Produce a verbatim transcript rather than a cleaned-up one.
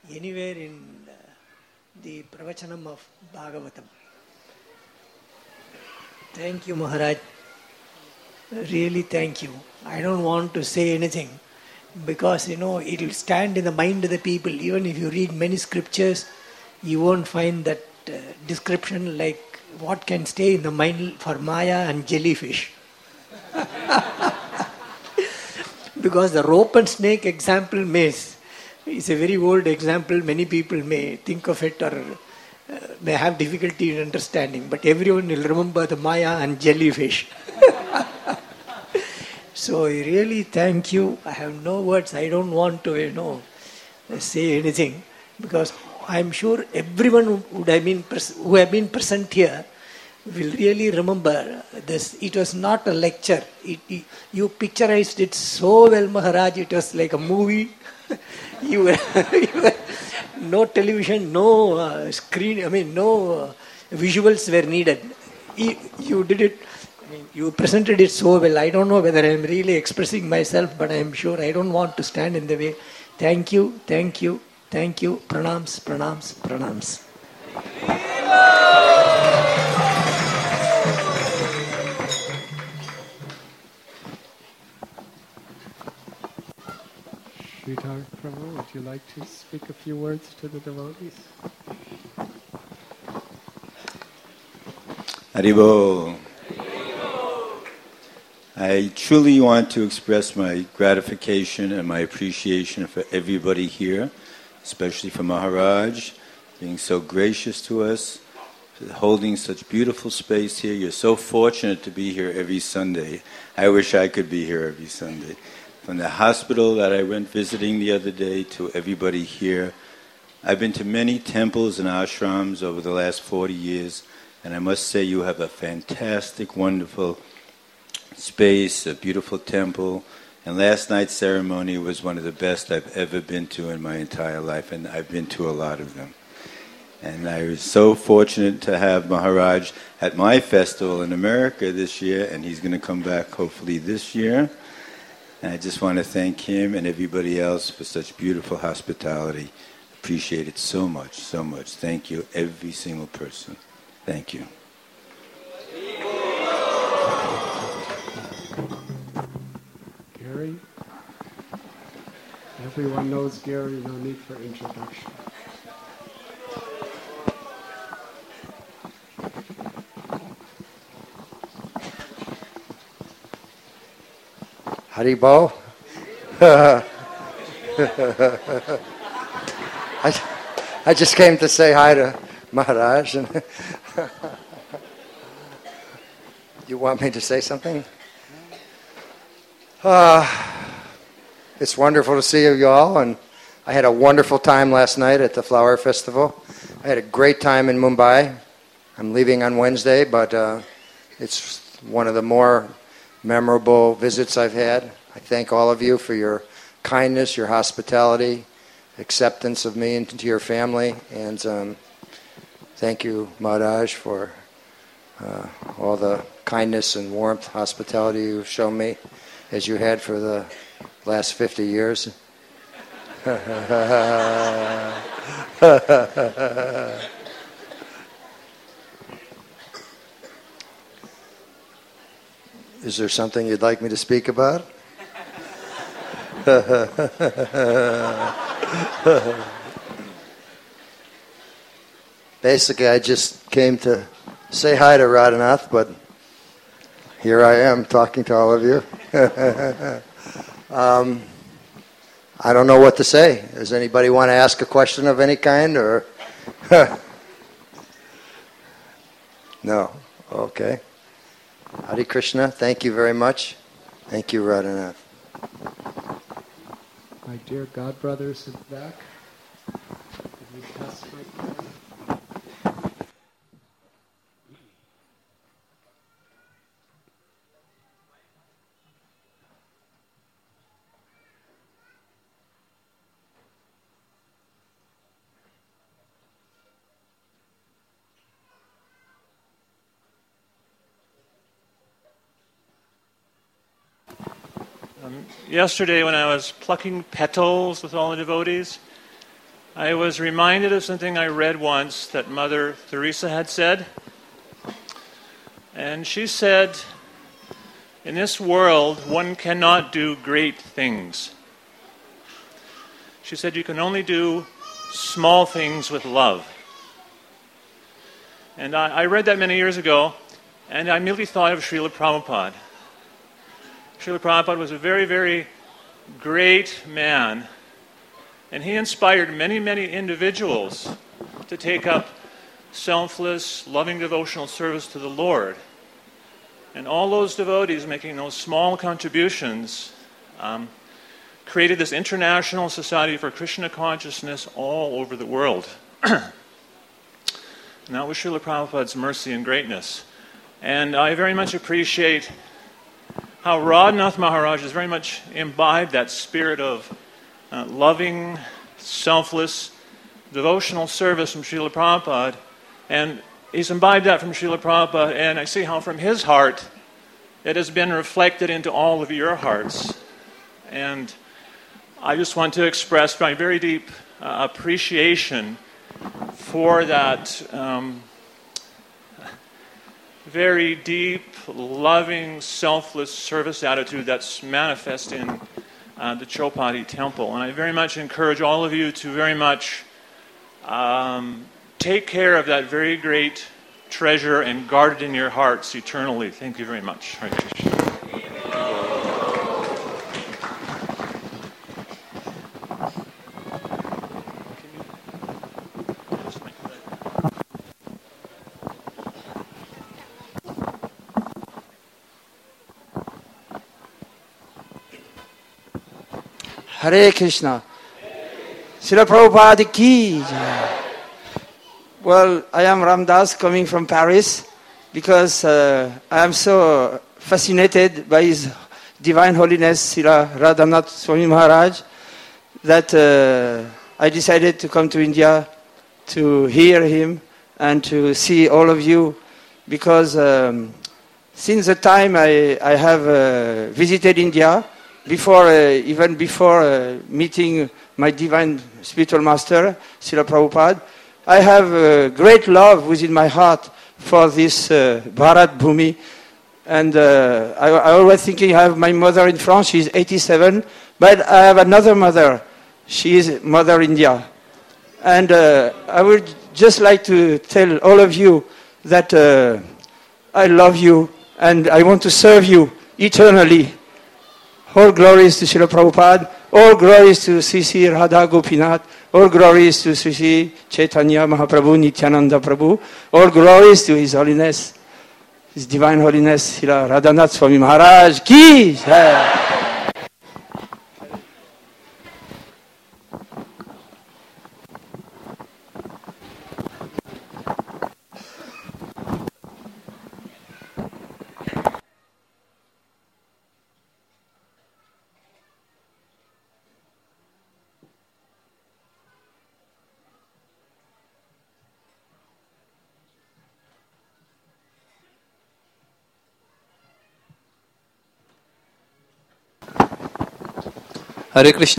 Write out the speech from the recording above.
anywhere in uh, the Pravachanam of Bhagavatam. Thank you, Maharaj. Really thank you. I don't want to say anything because, you know, it will stand in the mind of the people. Even if you read many scriptures, you won't find that uh, description like what can stay in the mind for Maya and jellyfish. Because the rope and snake example may, is a very old example. Many people may think of it or uh, may have difficulty in understanding. But everyone will remember the Maya and jellyfish. So I really thank you. I have no words. I don't want to, you know, say anything because I'm sure everyone would have been pres- who have been present here will really remember this. It was not a lecture. It, it, you picturized it so well, Maharaj. It was like a movie. you, were, you were, no television, no uh, screen. I mean, no uh, visuals were needed. You, you did it. I mean, you presented it so well. I don't know whether I am really expressing myself, but I am sure I don't want to stand in the way. Thank you, thank you, thank you. Pranams, pranams, pranams. Sridhar Prabhu, would you like to speak a few words to the devotees? Haribol. I truly want to express my gratification and my appreciation for everybody here, especially for Maharaj, being so gracious to us, holding such beautiful space here. You're so fortunate to be here every Sunday. I wish I could be here every Sunday. From the hospital that I went visiting the other day to everybody here, I've been to many temples and ashrams over the last forty years, and I must say you have a fantastic, wonderful space, a beautiful temple, and last night's ceremony was one of the best I've ever been to in my entire life, and I've been to a lot of them. And I was so fortunate to have Maharaj at my festival in America this year, and he's going to come back hopefully this year. And I just want to thank him and everybody else for such beautiful hospitality. Appreciate it so much, so much. Thank you, every single person. Thank you. Gary? Everyone knows Gary, no need for introduction. Haribol. I, I just came to say hi to Maharaj. And you want me to say something? Uh, it's wonderful to see you all, and I had a wonderful time last night at the Flower Festival. I had a great time in Mumbai. I'm leaving on Wednesday, but uh, it's one of the more memorable visits I've had. I thank all of you for your kindness, your hospitality, acceptance of me into your family, and um, thank you, Maharaj, for uh, all the kindness and warmth, hospitality you've shown me, as you had for the last fifty years. Is there something you'd like me to speak about? Basically, I just came to say hi to Radhanath, but here I am talking to all of you. um, I don't know what to say. Does anybody want to ask a question of any kind, or? No. Okay. Hare Krishna, thank you very much. Thank you, Radhanath. My dear godbrothers in the back, can we pass the microphone? Um, yesterday when I was plucking petals with all the devotees, I was reminded of something I read once that Mother Teresa had said. And she said, in this world, one cannot do great things. She said, you can only do small things with love. And I, I read that many years ago, and I immediately thought of Srila Prabhupada. Srila Prabhupada was a very, very great man, and he inspired many, many individuals to take up selfless, loving devotional service to the Lord. And all those devotees making those small contributions um, created this international society for Krishna consciousness all over the world. And that was Srila Prabhupada's mercy and greatness. And I very much appreciate how Radhanath Maharaj has very much imbibed that spirit of uh, loving, selfless, devotional service from Srila Prabhupada. And he's imbibed that from Srila Prabhupada, and I see how from his heart it has been reflected into all of your hearts. And I just want to express my very deep uh, appreciation for that um, very deep, loving, selfless service attitude that's manifest in uh, the Chopati Temple. And I very much encourage all of you to very much um, take care of that very great treasure and guard it in your hearts eternally. Thank you very much. Hare Krishna. Hare Krishna. Srila Prabhupada ki jai. Well, I am Ramdas coming from Paris because uh, I am so fascinated by His Divine Holiness Srila Radhanath Swami Maharaj that uh, I decided to come to India to hear him and to see all of you because um, since the time I, I have uh, visited India, before uh, even before uh, meeting my Divine Spiritual Master, Srila Prabhupada, I have uh, great love within my heart for this uh, Bharat Bhumi. And uh, I, I always thinking I have my mother in France, she's eighty-seven, but I have another mother, she is Mother India. And uh, I would just like to tell all of you that uh, I love you and I want to serve you eternally. All glories to Srila Prabhupada, all glories to Sri Sri Radha Gopinath, all glories to Sri Sri Chaitanya Mahaprabhu Nityananda Prabhu, all glories to His Holiness, His Divine Holiness, Srila Radhanath Swami Maharaj ki jai. Hare Krishna.